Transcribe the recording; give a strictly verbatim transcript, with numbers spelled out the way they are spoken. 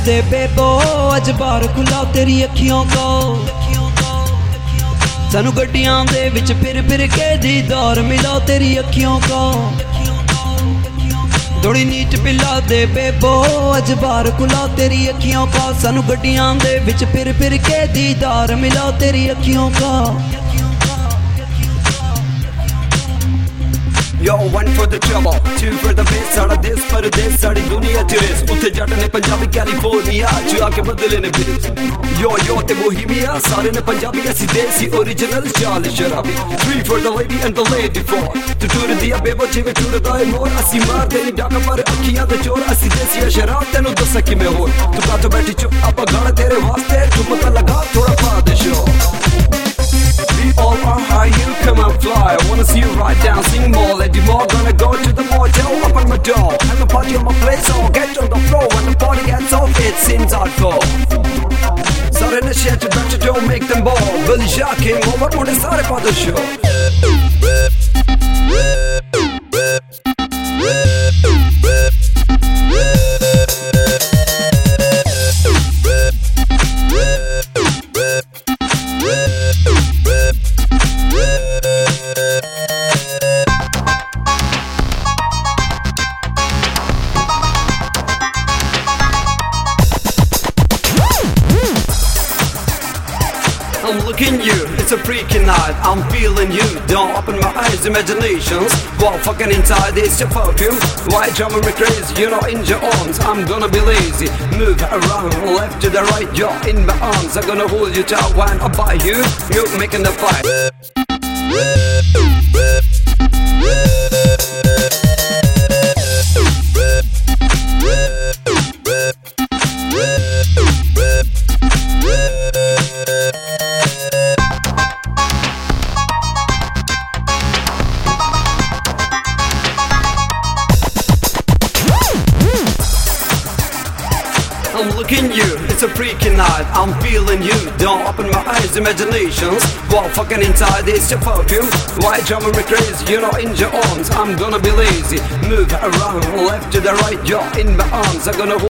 दे बेबो अज बार खुला तेरी अखियों को। सानू गड्डियां दे विच फिर फिर के दीदार मिला तेरी अखियों को। थोड़ी नीट पिला दे बेबो अज बार खुला तेरी अखियों का। सानू गड्डियां दे विच फिर फिर के दीदार मिला तेरी अखियों का। Yo, one for the trouble, two for the bass, साड़ा देश परदेश साड़ी दुनिया च रेस। उत्थे जट ने पंजाबी कैलिफोर्निया च आके बदले ने बेस। यो यो ते बोहेमिया सारे ने पंजाबी ऐसी देसी ओरिजिनल चाल शराबी। Three for the lady and the lady four, तू टूर दिया बेबो जिवें टूरदा ए मोर। असी मार देनी डाका पर अखियां दे चोर। असी देसी शराब तेनू दस्सां किवें होर। तू कातों बैठी चुप आप गाना तेरे वास्ते तू पता लगा थोड़ा पा दे शो। We all are high, you come and fly. I wanna see you right down, sing more, let you more. Gonna go to the motel, open my door. Have a party on my place, so get on the floor. When the party gets off, it seems hardcore. Sare nashe ch better don't make them ball. Billy Jacking, over on the sare for the show. I'm looking you, it's a freaking night. I'm feeling you, don't open my eyes, imaginations. While fucking inside, it's your perfume. Why driving me crazy, you know, in your arms. I'm gonna be lazy, move around, left to the right, you're in my arms. I'm gonna hold you tight when I buy you, you're making the fight. I'm looking you, it's a freaking night. I'm feeling you, don't open my eyes, imaginations. While fucking inside, it's your perfume. Why driving me crazy, you know, in your arms. I'm gonna be lazy, move around, left to the right, you're in my arms. I'm gonna